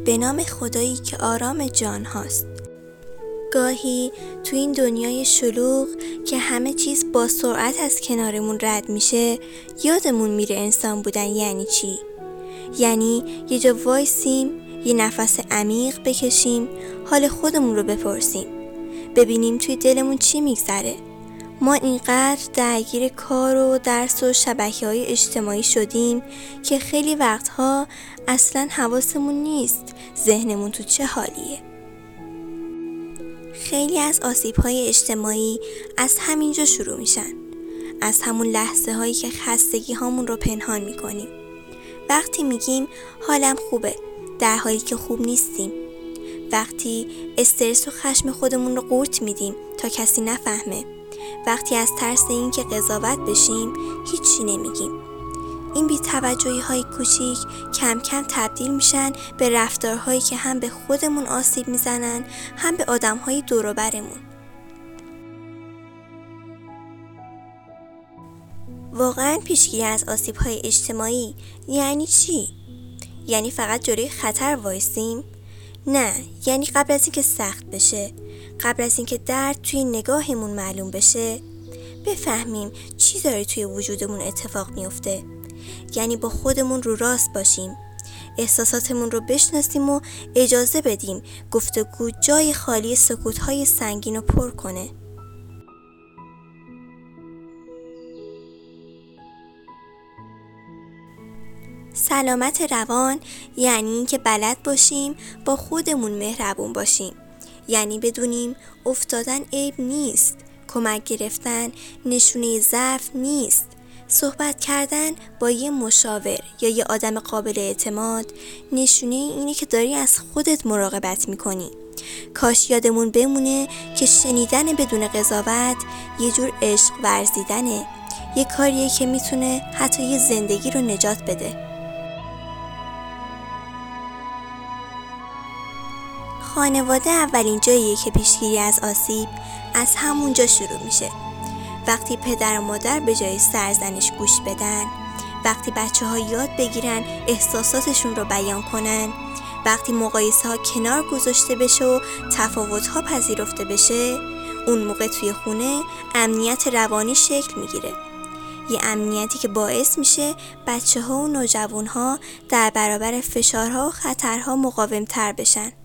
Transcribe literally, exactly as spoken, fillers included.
به نام خدایی که آرام جان هاست. گاهی تو این دنیای شلوغ که همه چیز با سرعت از کنارمون رد میشه، یادمون میره انسان بودن یعنی چی؟ یعنی یه جا وایسیم، یه نفس عمیق بکشیم، حال خودمون رو بپرسیم، ببینیم توی دلمون چی میگذره. ما اینقدر درگیر کار و درس و شبکه‌های اجتماعی شدیم که خیلی وقتها اصلاً حواسمون نیست ذهنمون تو چه حالیه. خیلی از آسیب‌های اجتماعی از همینجا شروع میشن، از همون لحظه هایی که خستگی هامون رو پنهان میکنیم. وقتی میگیم حالم خوبه در حالی که خوب نیستیم. وقتی استرس و خشم خودمون رو قورت میدیم تا کسی نفهمه. وقتی از ترس این که قضاوت بشیم هیچی نمیگیم. این بی‌توجهی های کوچیک کم کم تبدیل میشن به رفتارهایی که هم به خودمون آسیب میزنن، هم به آدمهای دور و برمون. واقعاً پیشگیری از آسیب‌های اجتماعی یعنی چی؟ یعنی فقط جلوی خطر وایسیم؟ نه، یعنی قبل از اینکه سخت بشه، قبل از اینکه درد توی نگاهمون معلوم بشه، بفهمیم چی داره توی وجودمون اتفاق میفته. یعنی با خودمون رو راست باشیم، احساساتمون رو بشناسیم و اجازه بدیم گفتگو جای خالی سکوت‌های سنگین رو پر کنه. سلامت روان یعنی اینکه بلد باشیم با خودمون مهربون باشیم. یعنی بدونیم افتادن عیب نیست، کمک گرفتن نشونه ضعف نیست، صحبت کردن با یه مشاور یا یه آدم قابل اعتماد نشونه اینه که داری از خودت مراقبت میکنی. کاش یادمون بمونه که شنیدن بدون قضاوت یه جور عشق ورزیدنه، یه کاریه که میتونه حتی یه زندگی رو نجات بده. خانواده اولین جاییه که پیشگیری از آسیب از همونجا شروع میشه. وقتی پدر و مادر به جای سرزنش گوش بدن، وقتی بچه ها یاد بگیرن احساساتشون رو بیان کنن، وقتی مقایسه ها کنار گذاشته بشه و تفاوت ها پذیرفته بشه، اون موقع توی خونه امنیت روانی شکل میگیره. یه امنیتی که باعث میشه بچه ها و نوجوان ها در برابر فشارها و خطرها مقاوم تر بشن.